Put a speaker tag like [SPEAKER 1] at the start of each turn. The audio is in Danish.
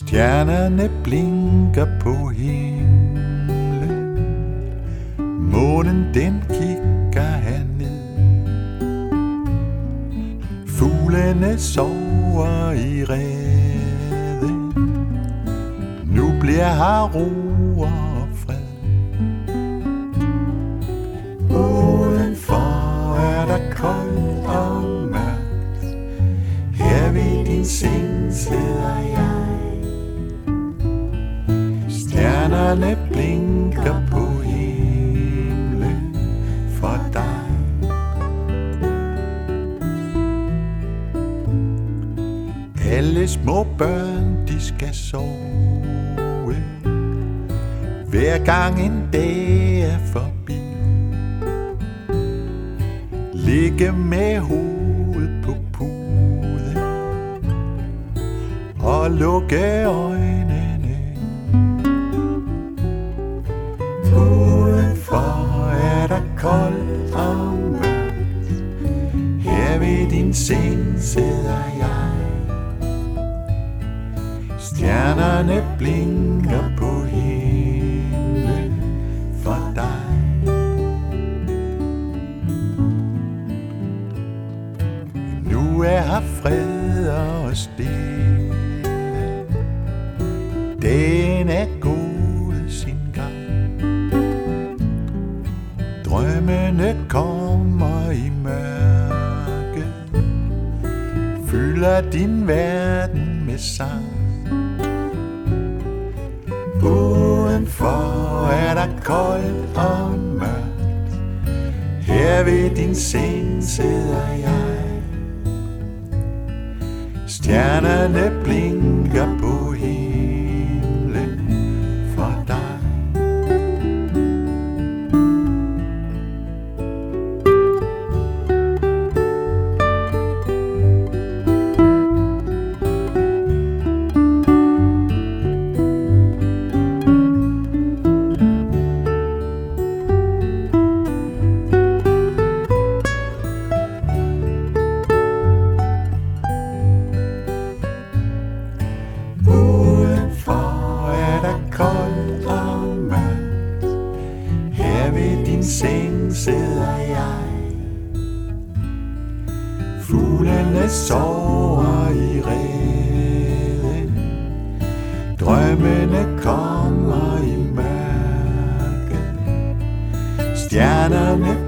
[SPEAKER 1] Stjernerne blinker på himlen, månen den kigger herned. Fuglene sover i rede, nu bliver her ro og fred. Udenfor er der koldt og mørkt, her ved din seng sidder jeg. Stjernerne blinker på himlen for dig. Alle små børn, de skal sove, hver gang en dag er forbi. Ligge med hovedet på puden og lukke øjnene. Udenfor er der koldt og mørkt, her ved din seng sidder jeg. Stjernerne blinker på himlen for dig. Nu er her fred og stille, dagen er gået sin gang. Drømmene kommer i mørke, fylder din verden med sang. Udenfor er der koldt og mørkt, her ved din seng sidder jeg. Stjernerne blinker på himlen for dig. Koldt og mørkt, her ved din seng sidder jeg. Fuglene sover i reden, drømmene kommer i mørke. Stjernerne